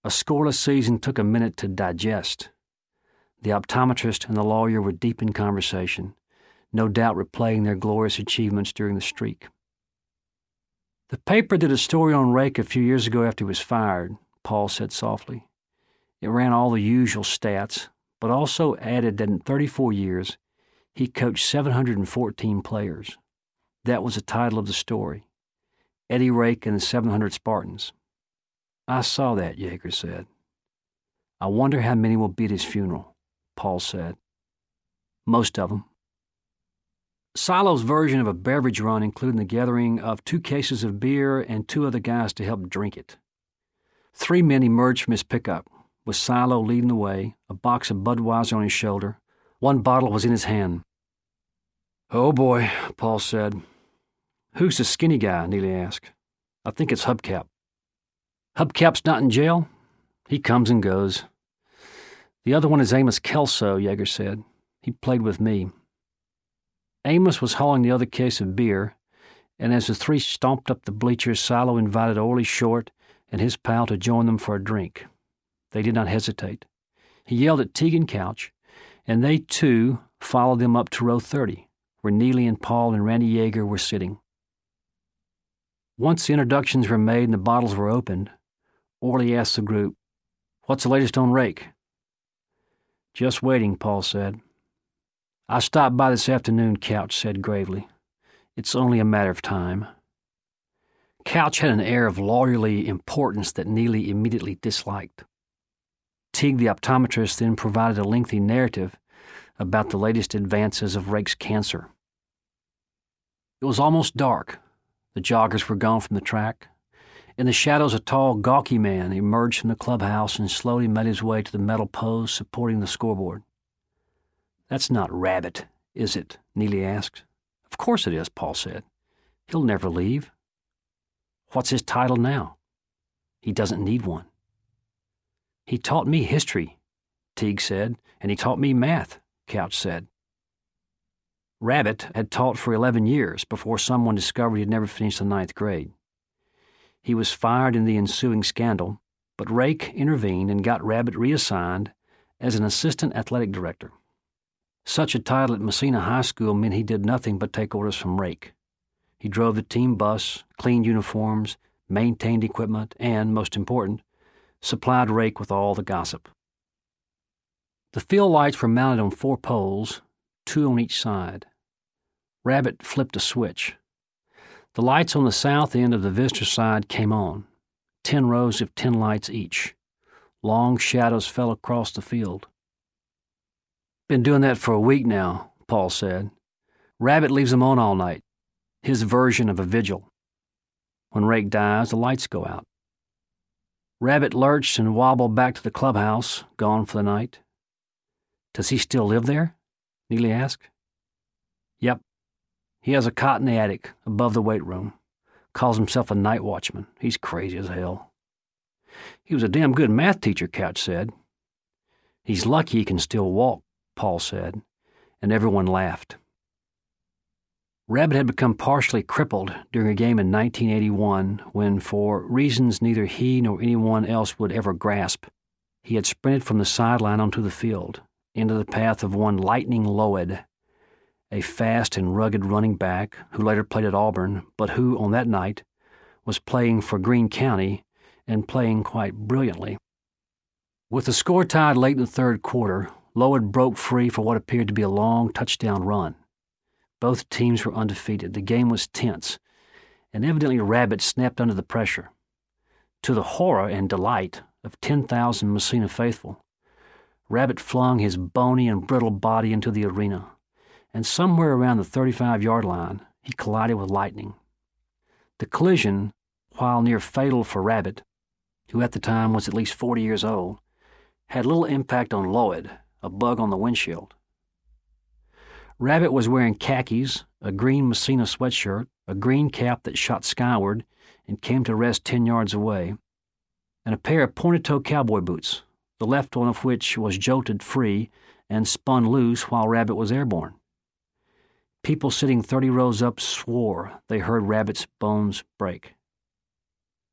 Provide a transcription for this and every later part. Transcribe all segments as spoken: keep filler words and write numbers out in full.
A scoreless season took a minute to digest. The optometrist and the lawyer were deep in conversation, no doubt replaying their glorious achievements during the streak. "The paper did a story on Rake a few years ago after he was fired," Paul said softly. "It ran all the usual stats, but also added that in thirty-four years, he coached seven hundred fourteen players. That was the title of the story. Eddie Rake and the seven hundred Spartans." "I saw that," Yeager said. "I wonder how many will be at his funeral," Paul said. "Most of them." Silo's version of a beverage run included the gathering of two cases of beer and two other guys to help drink it. Three men emerged from his pickup, with Silo leading the way, a box of Budweiser on his shoulder. One bottle was in his hand. "Oh boy," Paul said. "Who's the skinny guy?" Neely asked. "I think it's Hubcap." "Hubcap's not in jail? He comes and goes." "The other one is Amos Kelso," Yeager said. "He played with me." Amos was hauling the other case of beer, and as the three stomped up the bleachers, Silo invited Orly Short and his pal to join them for a drink. They did not hesitate. He yelled at Teague and Couch, and they, too, followed them up to row thirty, where Neely and Paul and Randy Yeager were sitting. Once the introductions were made and the bottles were opened, Orly asked the group, "What's the latest on Rake?" "Just waiting," Paul said. "I stopped by this afternoon," Couch said gravely. "It's only a matter of time." Couch had an air of lawyerly importance that Neely immediately disliked. Teague, the optometrist, then provided a lengthy narrative about the latest advances of Rake's cancer. It was almost dark. The joggers were gone from the track. In the shadows, a tall, gawky man emerged from the clubhouse and slowly made his way to the metal post supporting the scoreboard. "That's not Rabbit, is it?" Neely asked. "Of course it is," Paul said. "He'll never leave." "What's his title now?" "He doesn't need one." "He taught me history," Teague said, "and he taught me math," Couch said. Rabbit had taught for eleven years before someone discovered he had never finished the ninth grade. He was fired in the ensuing scandal, but Rake intervened and got Rabbit reassigned as an assistant athletic director. Such a title at Messina High School meant he did nothing but take orders from Rake. He drove the team bus, cleaned uniforms, maintained equipment, and, most important, supplied Rake with all the gossip. The field lights were mounted on four poles, two on each side. Rabbit flipped a switch. The lights on the south end of the visitor side came on, ten rows of ten lights each. Long shadows fell across the field. "Been doing that for a week now," Paul said. "Rabbit leaves them on all night. His version of a vigil. When Rake dies, the lights go out." Rabbit lurched and wobbled back to the clubhouse, gone for the night. "Does he still live there?" Neely asked. "Yep. He has a cot in the attic, above the weight room. Calls himself a night watchman. He's crazy as hell." "He was a damn good math teacher," Couch said. "He's lucky he can still walk," Paul said, and everyone laughed. Rabbit had become partially crippled during a game in nineteen eighty-one when, for reasons neither he nor anyone else would ever grasp, he had sprinted from the sideline onto the field, into the path of one Lightning Loed, a fast and rugged running back who later played at Auburn, but who, on that night, was playing for Greene County and playing quite brilliantly. With the score tied late in the third quarter, Loed broke free for what appeared to be a long touchdown run. Both teams were undefeated. The game was tense, and evidently Rabbit snapped under the pressure. To the horror and delight of ten thousand Messina faithful, Rabbit flung his bony and brittle body into the arena, and somewhere around the thirty-five-yard line, he collided with Lightning. The collision, while near fatal for Rabbit, who at the time was at least forty years old, had little impact on Loed, a bug on the windshield. Rabbit was wearing khakis, a green Messina sweatshirt, a green cap that shot skyward and came to rest ten yards away, and a pair of pointed-toe cowboy boots, the left one of which was jolted free and spun loose while Rabbit was airborne. People sitting thirty rows up swore they heard Rabbit's bones break.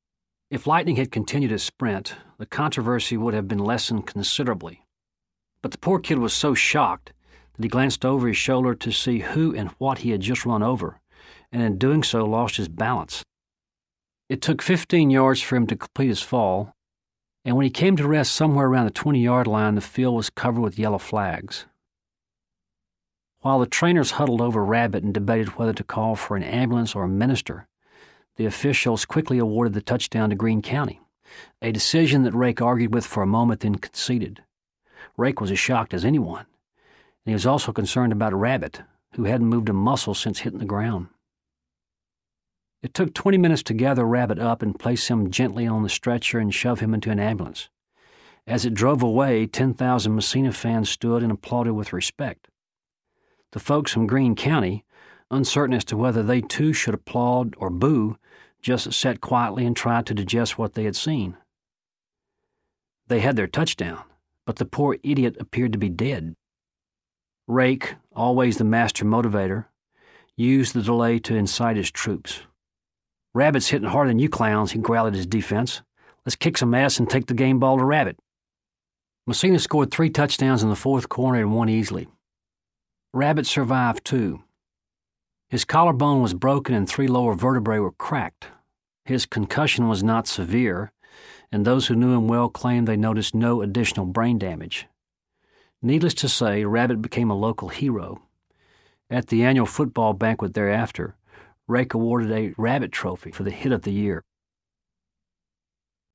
If Lightning had continued his sprint, the controversy would have been lessened considerably. But the poor kid was so shocked that he glanced over his shoulder to see who and what he had just run over, and in doing so lost his balance. It took fifteen yards for him to complete his fall, and when he came to rest somewhere around the twenty-yard line, the field was covered with yellow flags. While the trainers huddled over Rabbit and debated whether to call for an ambulance or a minister, the officials quickly awarded the touchdown to Greene County, a decision that Rake argued with for a moment, then conceded. Rake was as shocked as anyone, and he was also concerned about Rabbit, who hadn't moved a muscle since hitting the ground. It took twenty minutes to gather Rabbit up and place him gently on the stretcher and shove him into an ambulance. As it drove away, ten thousand Massena fans stood and applauded with respect. The folks from Greene County, uncertain as to whether they too should applaud or boo, just sat quietly and tried to digest what they had seen. They had their touchdown, but the poor idiot appeared to be dead. Rake, always the master motivator, used the delay to incite his troops. "Rabbit's hitting harder than you clowns," he growled at his defense. "Let's kick some ass and take the game ball to Rabbit." Massena scored three touchdowns in the fourth quarter and won easily. Rabbit survived, too. His collarbone was broken and three lower vertebrae were cracked. His concussion was not severe, and those who knew him well claimed they noticed no additional brain damage. Needless to say, Rabbit became a local hero. At the annual football banquet thereafter, Rake awarded a Rabbit Trophy for the hit of the year.